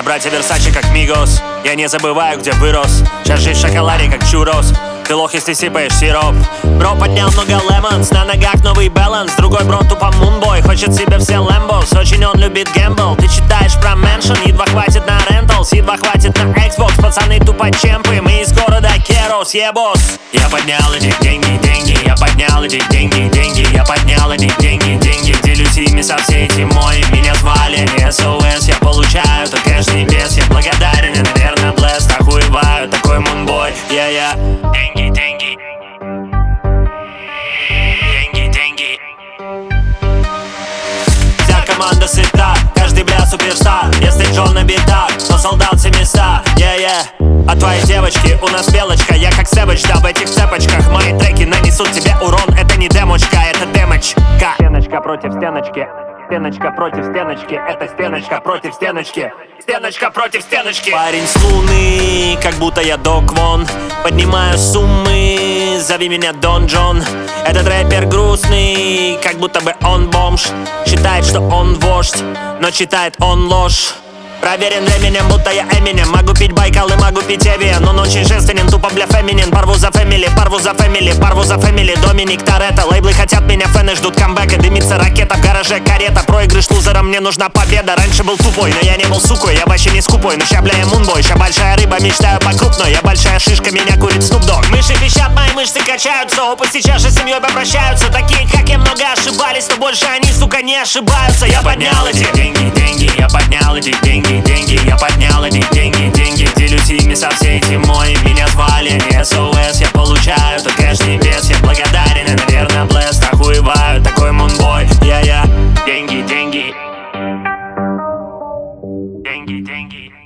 братья Версачи как Мигос. Я не забываю, где вырос. Сейчас жизнь в шоколаде как чурос. Ты лох, если сыпаешь сироп. Бро поднял много лемонс, на ногах новый баланс. Другой бро тупо мунбой, хочет себе все лэмбос. Очень он любит гэмбл. Ты читаешь про мэншн, едва хватит на ренталс, едва хватит на Xbox. Пацаны тупо чемпы, мы из города Керос, ебос. Я поднял эти деньги, деньги, я поднял эти деньги, деньги, я поднял эти деньги, деньги. Делюсь ими со всей зимой. Меня звали не СОС, я получаю то кэш небес. Я благодарен, я, наверное, блест, охуеваю, такой мунбой, я. Деньги, деньги. Деньги, деньги. Вся команда сыта, каждый бля суперстар. Если Джон на битах, то солдат 700, А твои девочки, у нас белочка. Я как сэвэдж, да, в этих цепочках. Мои треки нанесут тебе урон. Это не демочка, это демочка. Стеночка против стеночки. Стеночка против стеночки. Это стеночка против стеночки. Стеночка против стеночки. Парень с луны, как будто я Док Вон. Поднимаю суммы, зови меня Дон Джон. Этот рэпер грустный, как будто бы он бомж. Считает, что он вождь, но читает он ложь. Проверен временем, будто я Эминем. Могу пить Байкал и могу пить Эвиан. Он очень женственен, тупо бля феминин. Порву за фэмили, порву за фэмили, порву за фэмили. Доминик Торетто, лейблы хотят меня, фэны ждут камбэка. Дымится ракета, в гараже карета. Проигрыш лузерам, мне нужна победа. Раньше был тупой, но я не был сукой. Я вообще не скупой, но ща бля я мунбой. Ща большая рыба, мечтаю по крупной. Я большая шишка, меня курит Snoop Dogg. Мыши пищат, мои мышцы качаются. Опы сейчас же с семьей попрощаются. Такие, как я, много ошибались, но больше они, сука, не ошибаются. Я поднял эти деньги, деньги, я поднял эти деньги, деньги, я поднял эти деньги, деньги. Делюсь ими со всей зимой. Меня звали не СОС, я получаю то кэш небес. Я благодарен, я, наверное, блест, охуеваю, такой мунбой, я. Деньги, деньги. Деньги, деньги.